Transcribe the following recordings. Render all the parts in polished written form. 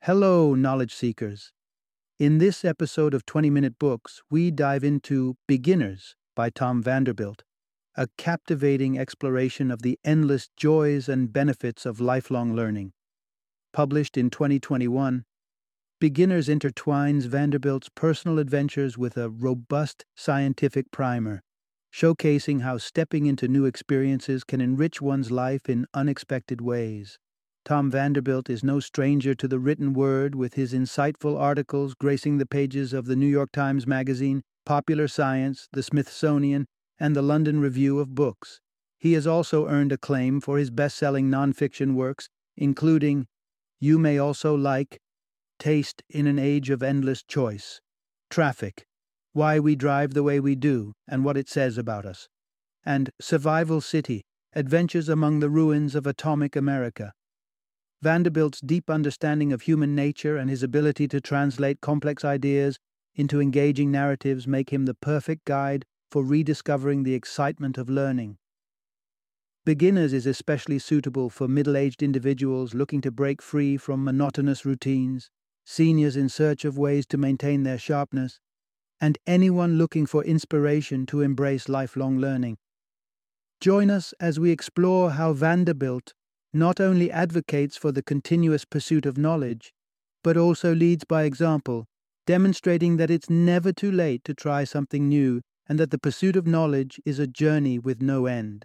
Hello, knowledge seekers. In this episode of 20-Minute Books, we dive into Beginners by Tom Vanderbilt, a captivating exploration of the endless joys and benefits of lifelong learning. Published in 2021, Beginners intertwines Vanderbilt's personal adventures with a robust scientific primer, showcasing how stepping into new experiences can enrich one's life in unexpected ways. Tom Vanderbilt is no stranger to the written word, with his insightful articles gracing the pages of the New York Times Magazine, Popular Science, the Smithsonian, and the London Review of Books. He has also earned acclaim for his best-selling nonfiction works, including You May Also Like, Taste in an Age of Endless Choice, Traffic, Why We Drive the Way We Do and What It Says About Us, and Survival City, Adventures Among the Ruins of Atomic America. Vanderbilt's deep understanding of human nature and his ability to translate complex ideas into engaging narratives make him the perfect guide for rediscovering the excitement of learning. Beginners is especially suitable for middle-aged individuals looking to break free from monotonous routines, seniors in search of ways to maintain their sharpness, and anyone looking for inspiration to embrace lifelong learning. Join us as we explore how Vanderbilt not only advocates for the continuous pursuit of knowledge, but also leads by example, demonstrating that it's never too late to try something new and that the pursuit of knowledge is a journey with no end.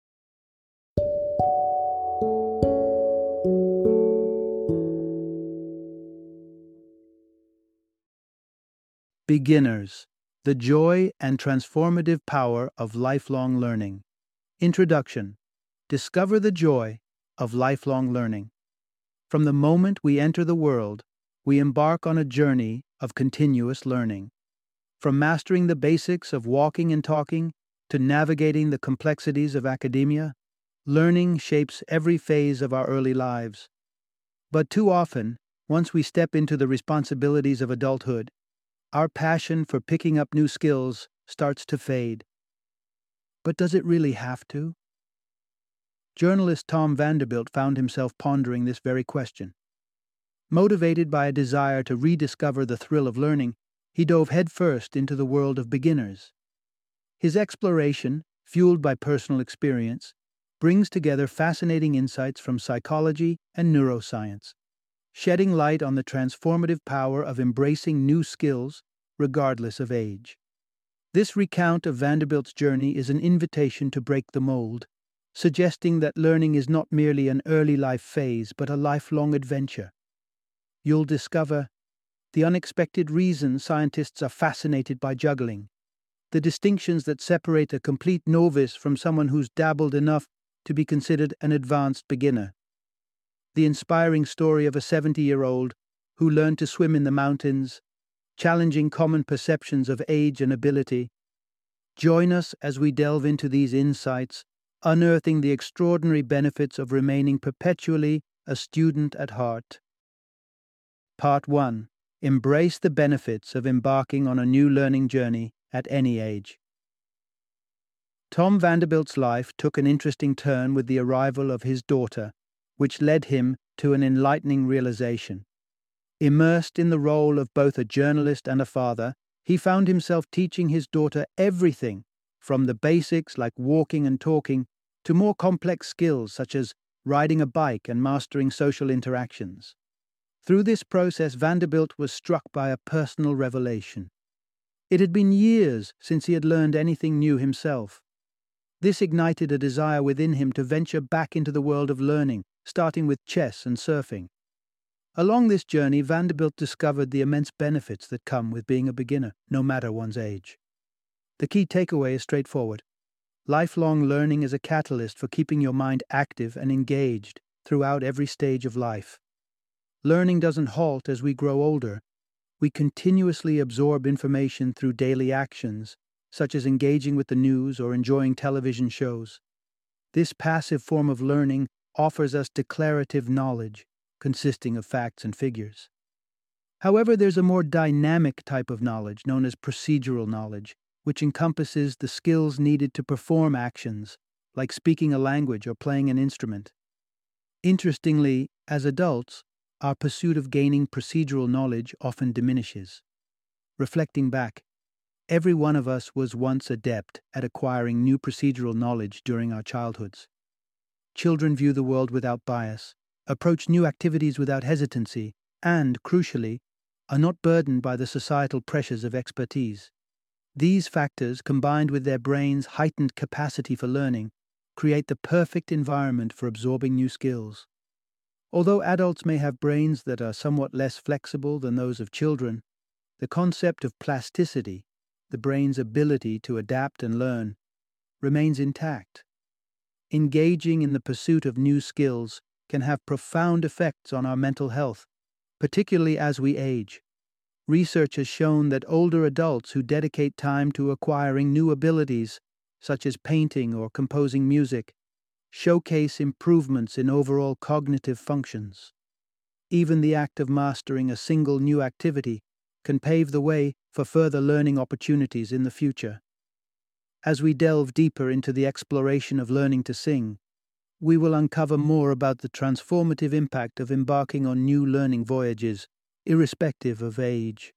Beginners: The Joy and Transformative Power of Lifelong Learning. Introduction. Discover the joy of lifelong learning. From the moment we enter the world, we embark on a journey of continuous learning. From mastering the basics of walking and talking to navigating the complexities of academia, learning shapes every phase of our early lives. But too often, once we step into the responsibilities of adulthood, our passion for picking up new skills starts to fade. But does it really have to? Journalist Tom Vanderbilt found himself pondering this very question. Motivated by a desire to rediscover the thrill of learning, he dove headfirst into the world of beginners. His exploration, fueled by personal experience, brings together fascinating insights from psychology and neuroscience, shedding light on the transformative power of embracing new skills regardless of age. This recount of Vanderbilt's journey is an invitation to break the mold, suggesting that learning is not merely an early life phase but a lifelong adventure. You'll discover the unexpected reasons scientists are fascinated by juggling, the distinctions that separate a complete novice from someone who's dabbled enough to be considered an advanced beginner, the inspiring story of a 70-year-old who learned to swim in the mountains, challenging common perceptions of age and ability. Join us as we delve into these insights, unearthing the extraordinary benefits of remaining perpetually a student at heart. Part 1. Embrace the benefits of embarking on a new learning journey at any age. Tom Vanderbilt's life took an interesting turn with the arrival of his daughter, which led him to an enlightening realization. Immersed in the role of both a journalist and a father, he found himself teaching his daughter everything from the basics like walking and talking to more complex skills such as riding a bike and mastering social interactions. Through this process, Vanderbilt was struck by a personal revelation. It had been years since he had learned anything new himself. This ignited a desire within him to venture back into the world of learning, starting with chess and surfing. Along this journey, Vanderbilt discovered the immense benefits that come with being a beginner, no matter one's age. The key takeaway is straightforward. Lifelong learning is a catalyst for keeping your mind active and engaged throughout every stage of life. Learning doesn't halt as we grow older. We continuously absorb information through daily actions, such as engaging with the news or enjoying television shows. This passive form of learning offers us declarative knowledge, consisting of facts and figures. However, there's a more dynamic type of knowledge known as procedural knowledge, which encompasses the skills needed to perform actions, like speaking a language or playing an instrument. Interestingly, as adults, our pursuit of gaining procedural knowledge often diminishes. Reflecting back, every one of us was once adept at acquiring new procedural knowledge during our childhoods. Children view the world without bias, approach new activities without hesitancy, and, crucially, are not burdened by the societal pressures of expertise. These factors, combined with their brains' heightened capacity for learning, create the perfect environment for absorbing new skills. Although adults may have brains that are somewhat less flexible than those of children, the concept of plasticity, the brain's ability to adapt and learn, remains intact. Engaging in the pursuit of new skills can have profound effects on our mental health, particularly as we age. Research has shown that older adults who dedicate time to acquiring new abilities, such as painting or composing music, showcase improvements in overall cognitive functions. Even the act of mastering a single new activity can pave the way for further learning opportunities in the future. As we delve deeper into the exploration of learning to sing, we will uncover more about the transformative impact of embarking on new learning voyages, irrespective of age.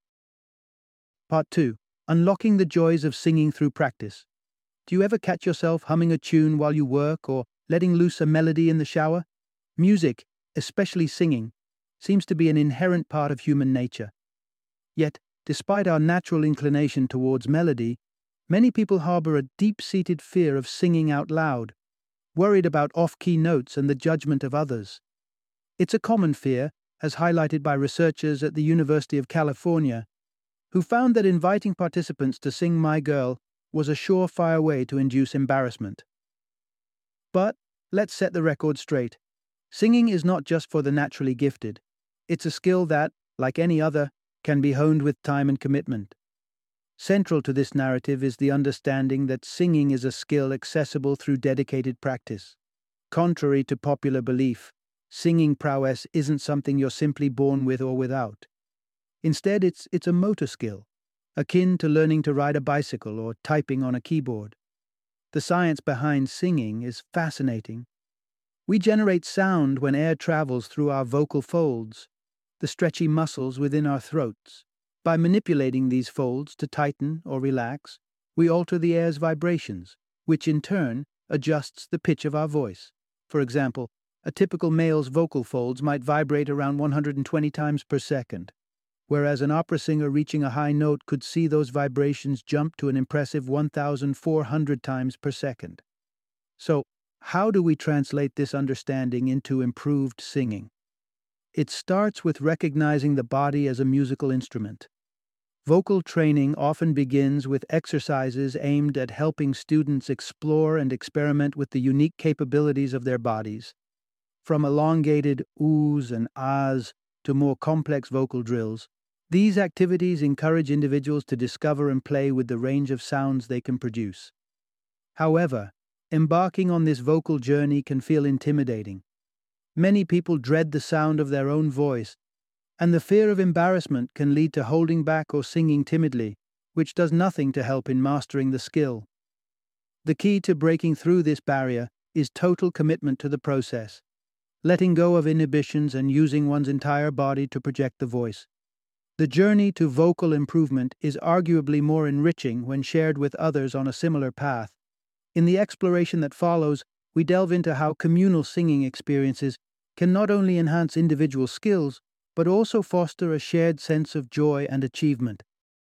Part 2. Unlocking the joys of singing through practice. Do you ever catch yourself humming a tune while you work or letting loose a melody in the shower? Music, especially singing, seems to be an inherent part of human nature. Yet, despite our natural inclination towards melody, many people harbor a deep-seated fear of singing out loud, worried about off-key notes and the judgment of others. It's a common fear, as highlighted by researchers at the University of California, who found that inviting participants to sing My Girl was a surefire way to induce embarrassment. But let's set the record straight. Singing is not just for the naturally gifted. It's a skill that, like any other, can be honed with time and commitment. Central to this narrative is the understanding that singing is a skill accessible through dedicated practice. Contrary to popular belief, singing prowess isn't something you're simply born with or without. Instead, it's a motor skill, akin to learning to ride a bicycle or typing on a keyboard. The science behind singing is fascinating. We generate sound when air travels through our vocal folds, the stretchy muscles within our throats. By manipulating these folds to tighten or relax, we alter the air's vibrations, which in turn adjusts the pitch of our voice. For example, a typical male's vocal folds might vibrate around 120 times per second, whereas an opera singer reaching a high note could see those vibrations jump to an impressive 1,400 times per second. So, how do we translate this understanding into improved singing? It starts with recognizing the body as a musical instrument. Vocal training often begins with exercises aimed at helping students explore and experiment with the unique capabilities of their bodies. From elongated oohs and ahs to more complex vocal drills, these activities encourage individuals to discover and play with the range of sounds they can produce. However, embarking on this vocal journey can feel intimidating. Many people dread the sound of their own voice, and the fear of embarrassment can lead to holding back or singing timidly, which does nothing to help in mastering the skill. The key to breaking through this barrier is total commitment to the process, letting go of inhibitions and using one's entire body to project the voice. The journey to vocal improvement is arguably more enriching when shared with others on a similar path. In the exploration that follows, we delve into how communal singing experiences can not only enhance individual skills, but also foster a shared sense of joy and achievement.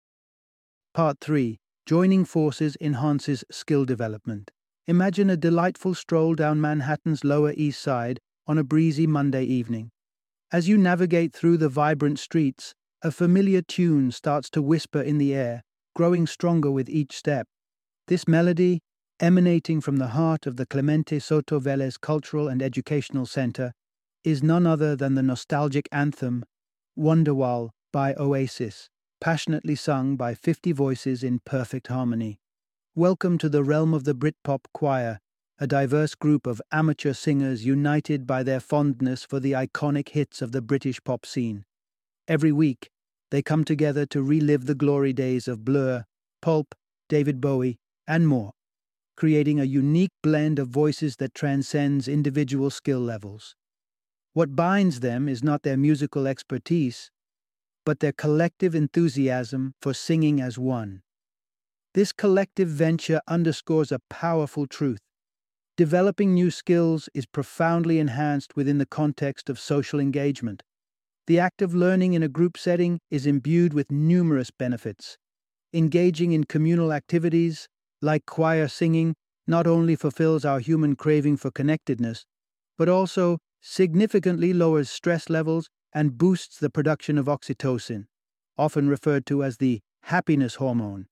Part 3. Joining forces enhances skill development. Imagine a delightful stroll down Manhattan's Lower East Side on a breezy Monday evening. As you navigate through the vibrant streets, a familiar tune starts to whisper in the air, growing stronger with each step. This melody, emanating from the heart of the Clemente Soto Vélez Cultural and Educational Center, is none other than the nostalgic anthem Wonderwall by Oasis, passionately sung by 50 voices in perfect harmony. Welcome to the realm of the Britpop Choir, a diverse group of amateur singers united by their fondness for the iconic hits of the British pop scene. Every week, they come together to relive the glory days of Blur, Pulp, David Bowie, and more, creating a unique blend of voices that transcends individual skill levels. What binds them is not their musical expertise, but their collective enthusiasm for singing as one. This collective venture underscores a powerful truth. Developing new skills is profoundly enhanced within the context of social engagement. The act of learning in a group setting is imbued with numerous benefits. Engaging in communal activities, like choir singing, not only fulfills our human craving for connectedness, but also significantly lowers stress levels and boosts the production of oxytocin, often referred to as the happiness hormone.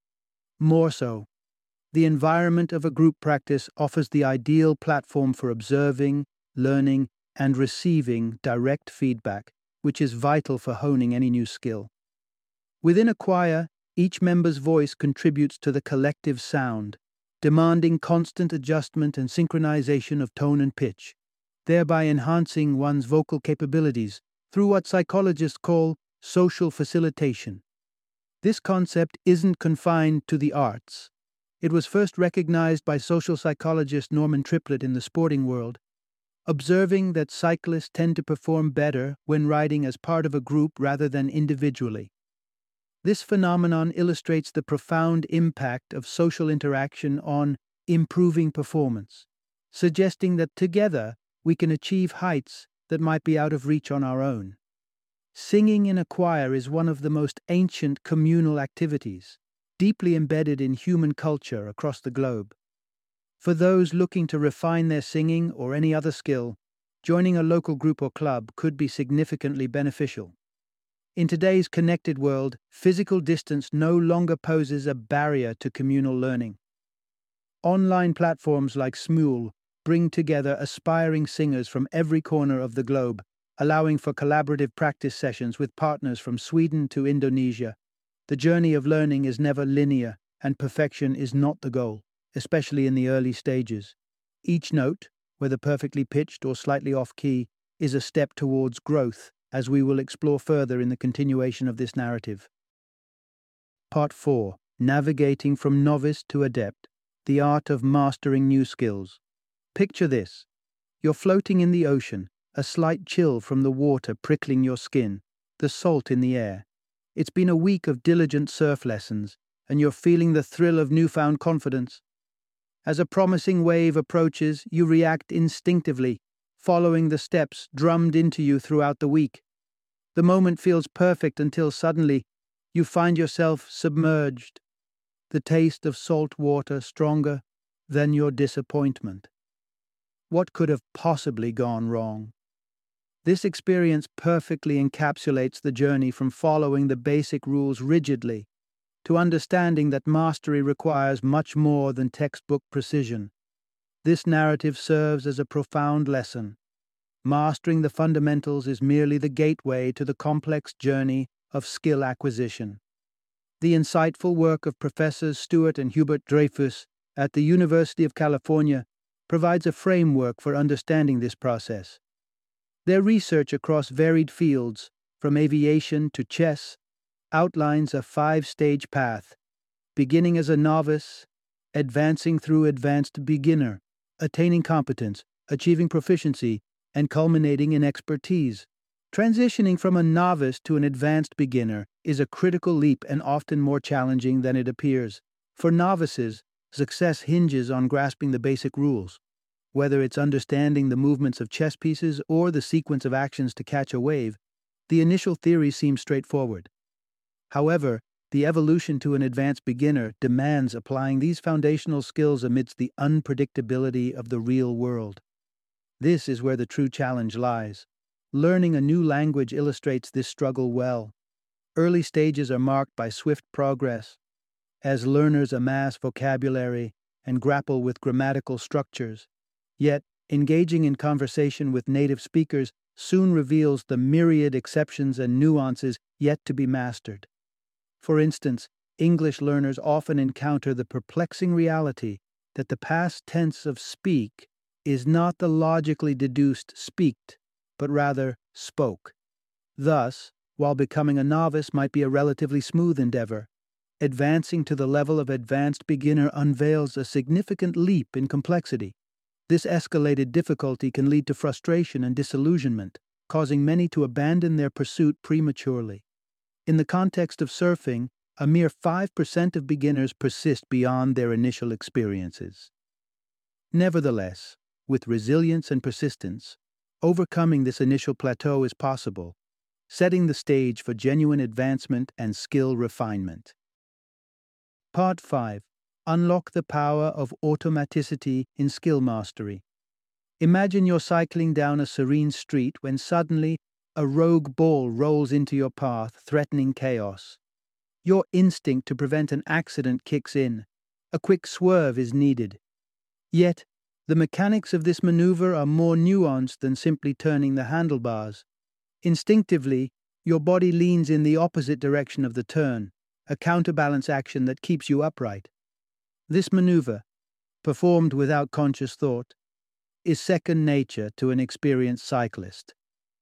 More so, the environment of a group practice offers the ideal platform for observing, learning, and receiving direct feedback, which is vital for honing any new skill. Within a choir, each member's voice contributes to the collective sound, demanding constant adjustment and synchronization of tone and pitch, thereby enhancing one's vocal capabilities through what psychologists call social facilitation. This concept isn't confined to the arts. It was first recognized by social psychologist Norman Triplett in the sporting world, observing that cyclists tend to perform better when riding as part of a group rather than individually. This phenomenon illustrates the profound impact of social interaction on improving performance, suggesting that together we can achieve heights that might be out of reach on our own. Singing in a choir is one of the most ancient communal activities, deeply embedded in human culture across the globe. For those looking to refine their singing or any other skill, joining a local group or club could be significantly beneficial. In today's connected world, physical distance no longer poses a barrier to communal learning. Online platforms like Smule bring together aspiring singers from every corner of the globe, allowing for collaborative practice sessions with partners from Sweden to Indonesia. The journey of learning is never linear, and perfection is not the goal, especially in the early stages. Each note, whether perfectly pitched or slightly off-key, is a step towards growth, as we will explore further in the continuation of this narrative. Part 4. Navigating from novice to adept, the art of mastering new skills. Picture this. You're floating in the ocean, a slight chill from the water prickling your skin, the salt in the air. It's been a week of diligent surf lessons, and you're feeling the thrill of newfound confidence. As a promising wave approaches, you react instinctively, following the steps drummed into you throughout the week. The moment feels perfect until suddenly you find yourself submerged, the taste of salt water stronger than your disappointment. What could have possibly gone wrong? This experience perfectly encapsulates the journey from following the basic rules rigidly to understanding that mastery requires much more than textbook precision. This narrative serves as a profound lesson. Mastering the fundamentals is merely the gateway to the complex journey of skill acquisition. The insightful work of Professors Stuart and Hubert Dreyfus at the University of California provides a framework for understanding this process. Their research across varied fields, from aviation to chess, outlines a 5-stage path, beginning as a novice, advancing through advanced beginner, attaining competence, achieving proficiency, and culminating in expertise. Transitioning from a novice to an advanced beginner is a critical leap and often more challenging than it appears. For novices, success hinges on grasping the basic rules. Whether it's understanding the movements of chess pieces or the sequence of actions to catch a wave, the initial theory seems straightforward. However, the evolution to an advanced beginner demands applying these foundational skills amidst the unpredictability of the real world. This is where the true challenge lies. Learning a new language illustrates this struggle well. Early stages are marked by swift progress, as learners amass vocabulary and grapple with grammatical structures. Yet, engaging in conversation with native speakers soon reveals the myriad exceptions and nuances yet to be mastered. For instance, English learners often encounter the perplexing reality that the past tense of speak is not the logically deduced speaked, but rather spoke. Thus, while becoming a novice might be a relatively smooth endeavor, advancing to the level of advanced beginner unveils a significant leap in complexity. This escalated difficulty can lead to frustration and disillusionment, causing many to abandon their pursuit prematurely. In the context of surfing, a mere 5% of beginners persist beyond their initial experiences. Nevertheless, with resilience and persistence, overcoming this initial plateau is possible, setting the stage for genuine advancement and skill refinement. Part 5. Unlock the power of automaticity in skill mastery. Imagine you're cycling down a serene street when suddenly a rogue ball rolls into your path, threatening chaos. Your instinct to prevent an accident kicks in. A quick swerve is needed. Yet, the mechanics of this maneuver are more nuanced than simply turning the handlebars. Instinctively, your body leans in the opposite direction of the turn, a counterbalance action that keeps you upright. This maneuver, performed without conscious thought, is second nature to an experienced cyclist.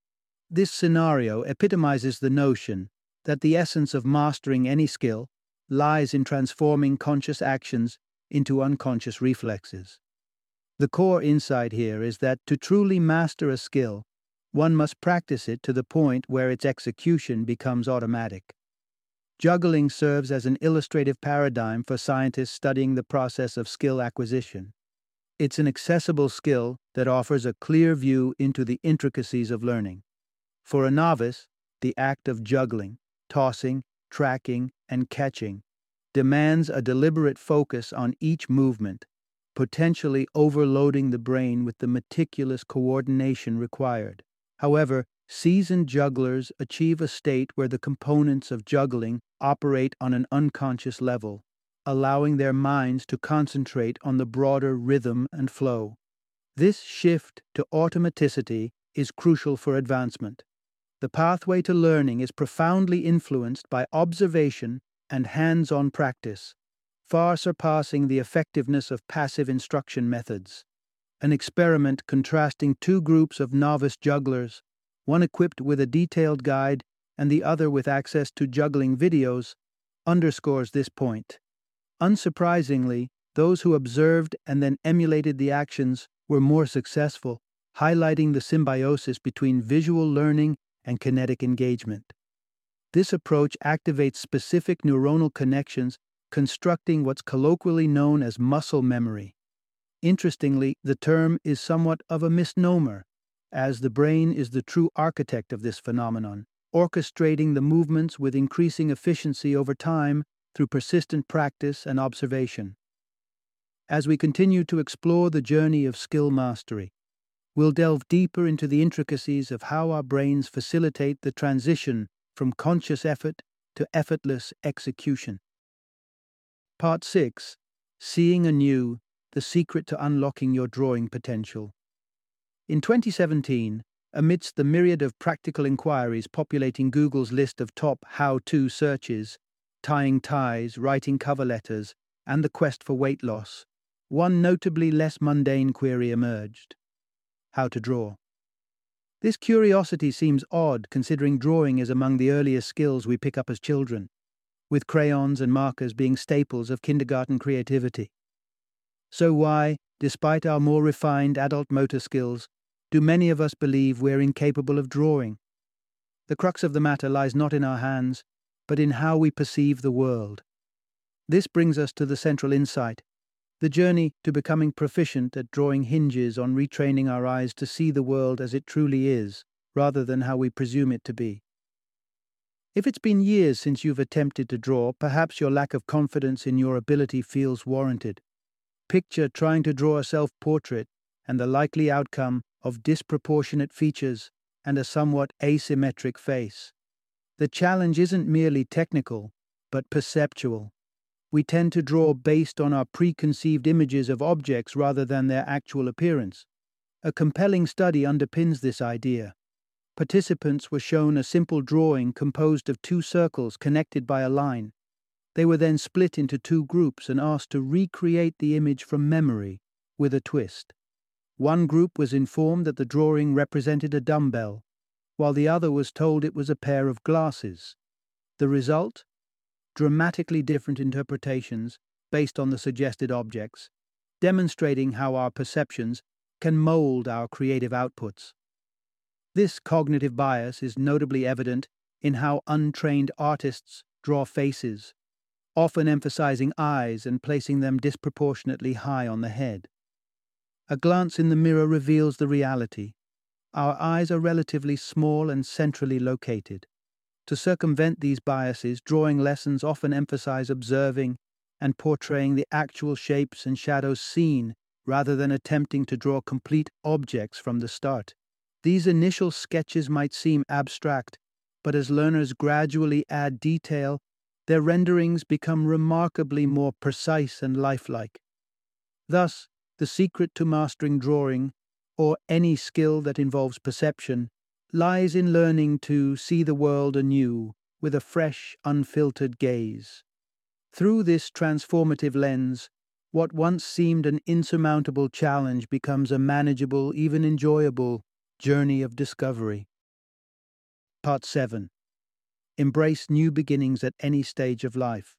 This scenario epitomizes the notion that the essence of mastering any skill lies in transforming conscious actions into unconscious reflexes. The core insight here is that to truly master a skill, one must practice it to the point where its execution becomes automatic. Juggling serves as an illustrative paradigm for scientists studying the process of skill acquisition. It's an accessible skill that offers a clear view into the intricacies of learning. For a novice, the act of juggling, tossing, tracking, and catching demands a deliberate focus on each movement, potentially overloading the brain with the meticulous coordination required. However, seasoned jugglers achieve a state where the components of juggling operate on an unconscious level, allowing their minds to concentrate on the broader rhythm and flow. This shift to automaticity is crucial for advancement. The pathway to learning is profoundly influenced by observation and hands-on practice, far surpassing the effectiveness of passive instruction methods. An experiment contrasting two groups of novice jugglers, one equipped with a detailed guide and the other with access to juggling videos, underscores this point. Unsurprisingly, those who observed and then emulated the actions were more successful, highlighting the symbiosis between visual learning and kinetic engagement. This approach activates specific neuronal connections, constructing what's colloquially known as muscle memory. Interestingly, the term is somewhat of a misnomer, as the brain is the true architect of this phenomenon, orchestrating the movements with increasing efficiency over time through persistent practice and observation. As we continue to explore the journey of skill mastery, we'll delve deeper into the intricacies of how our brains facilitate the transition from conscious effort to effortless execution. Part 6. Seeing anew, the secret to unlocking your drawing potential. In 2017, amidst the myriad of practical inquiries populating Google's list of top how-to searches, tying ties, writing cover letters, and the quest for weight loss, one notably less mundane query emerged: how to draw. This curiosity seems odd considering drawing is among the earliest skills we pick up as children, with crayons and markers being staples of kindergarten creativity. So why, despite our more refined adult motor skills, do many of us believe we're incapable of drawing? The crux of the matter lies not in our hands, but in how we perceive the world. This brings us to the central insight. The journey to becoming proficient at drawing hinges on retraining our eyes to see the world as it truly is, rather than how we presume it to be. If it's been years since you've attempted to draw, perhaps your lack of confidence in your ability feels warranted. Picture trying to draw a self-portrait and the likely outcome of disproportionate features and a somewhat asymmetric face. The challenge isn't merely technical, but perceptual. We tend to draw based on our preconceived images of objects rather than their actual appearance. A compelling study underpins this idea. Participants were shown a simple drawing composed of two circles connected by a line. They were then split into two groups and asked to recreate the image from memory, with a twist. One group was informed that the drawing represented a dumbbell, while the other was told it was a pair of glasses. The result? Dramatically different interpretations based on the suggested objects, demonstrating how our perceptions can mold our creative outputs. This cognitive bias is notably evident in how untrained artists draw faces, often emphasizing eyes and placing them disproportionately high on the head. A glance in the mirror reveals the reality. Our eyes are relatively small and centrally located. To circumvent these biases, drawing lessons often emphasize observing and portraying the actual shapes and shadows seen rather than attempting to draw complete objects from the start. These initial sketches might seem abstract, but as learners gradually add detail, their renderings become remarkably more precise and lifelike. Thus, the secret to mastering drawing, or any skill that involves perception, lies in learning to see the world anew with a fresh, unfiltered gaze. Through this transformative lens, what once seemed an insurmountable challenge becomes a manageable, even enjoyable, journey of discovery. Part 7. Embrace new beginnings at any stage of life.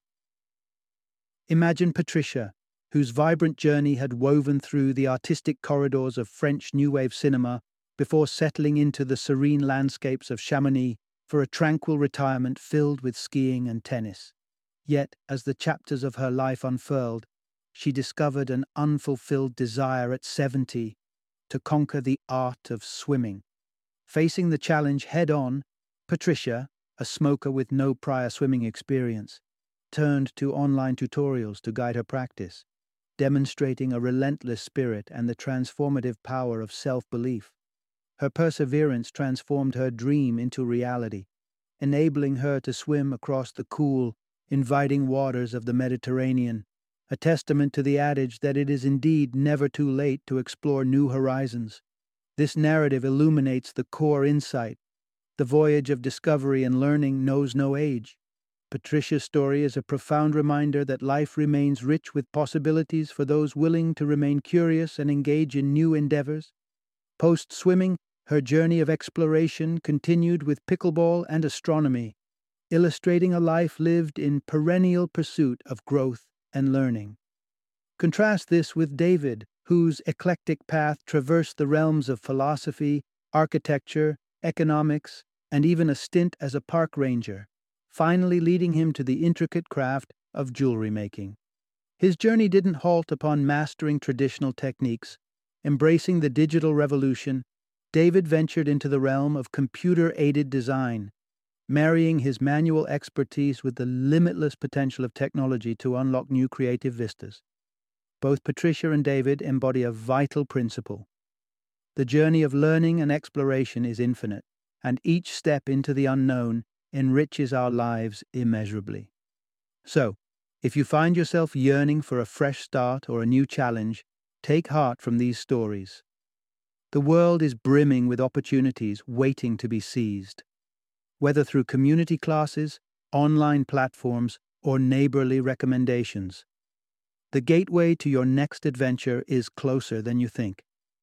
Imagine Patricia, whose vibrant journey had woven through the artistic corridors of French New Wave cinema before settling into the serene landscapes of Chamonix for a tranquil retirement filled with skiing and tennis. Yet, as the chapters of her life unfurled, she discovered an unfulfilled desire at 70 to conquer the art of swimming. Facing the challenge head-on, Patricia, a smoker with no prior swimming experience, turned to online tutorials to guide her practice, demonstrating a relentless spirit and the transformative power of self-belief. Her perseverance transformed her dream into reality, enabling her to swim across the cool, inviting waters of the Mediterranean, a testament to the adage that it is indeed never too late to explore new horizons. This narrative illuminates the core insight. The voyage of discovery and learning knows no age. Patricia's story is a profound reminder that life remains rich with possibilities for those willing to remain curious and engage in new endeavors. Post-swimming, her journey of exploration continued with pickleball and astronomy, illustrating a life lived in perennial pursuit of growth and learning. Contrast this with David, whose eclectic path traversed the realms of philosophy, architecture, economics, and even a stint as a park ranger, finally leading him to the intricate craft of jewelry making. His journey didn't halt upon mastering traditional techniques. Embracing the digital revolution, David ventured into the realm of computer-aided design, marrying his manual expertise with the limitless potential of technology to unlock new creative vistas. Both Patricia and David embody a vital principle. The journey of learning and exploration is infinite, and each step into the unknown enriches our lives immeasurably. So, if you find yourself yearning for a fresh start or a new challenge, take heart from these stories. The world is brimming with opportunities waiting to be seized. Whether through community classes, online platforms, or neighborly recommendations, the gateway to your next adventure is closer than you think.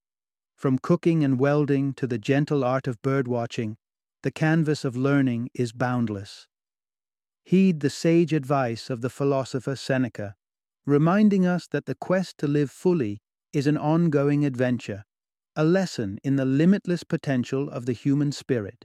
From cooking and welding to the gentle art of birdwatching, the canvas of learning is boundless. Heed the sage advice of the philosopher Seneca, reminding us that the quest to live fully is an ongoing adventure, a lesson in the limitless potential of the human spirit.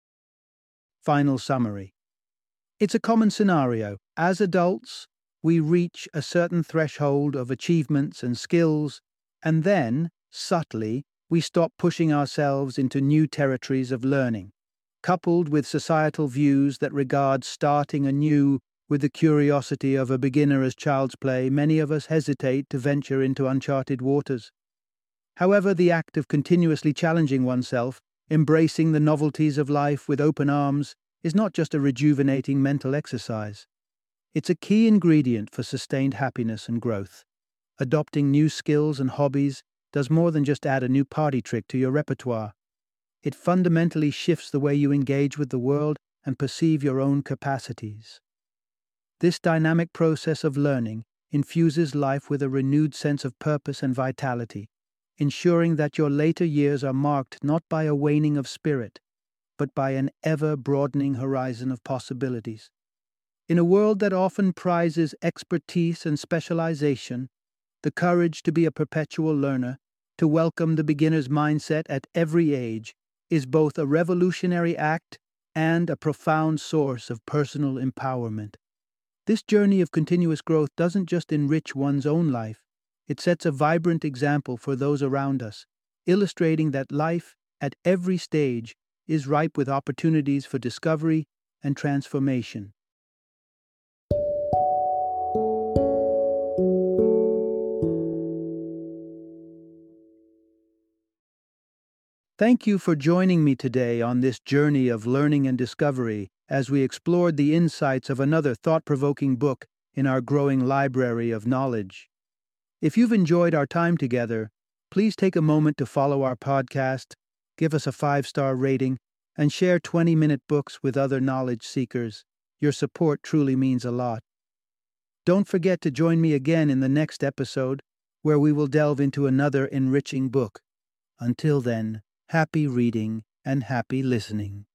Final summary. It's a common scenario. As adults, we reach a certain threshold of achievements and skills, and then, subtly, we stop pushing ourselves into new territories of learning. Coupled with societal views that regard starting anew with the curiosity of a beginner as child's play, many of us hesitate to venture into uncharted waters. However, the act of continuously challenging oneself, embracing the novelties of life with open arms, is not just a rejuvenating mental exercise. It's a key ingredient for sustained happiness and growth. Adopting new skills and hobbies does more than just add a new party trick to your repertoire. It fundamentally shifts the way you engage with the world and perceive your own capacities. This dynamic process of learning infuses life with a renewed sense of purpose and vitality, ensuring that your later years are marked not by a waning of spirit, but by an ever-broadening horizon of possibilities. In a world that often prizes expertise and specialization, the courage to be a perpetual learner to welcome the beginner's mindset at every age is both a revolutionary act and a profound source of personal empowerment. This journey of continuous growth doesn't just enrich one's own life, it sets a vibrant example for those around us, illustrating that life, at every stage, is ripe with opportunities for discovery and transformation. Thank you for joining me today on this journey of learning and discovery as we explored the insights of another thought-provoking book in our growing library of knowledge. If you've enjoyed our time together, please take a moment to follow our podcast, give us a 5-star rating, and share 20-minute books with other knowledge seekers. Your support truly means a lot. Don't forget to join me again in the next episode, where we will delve into another enriching book. Until then, happy reading and happy listening.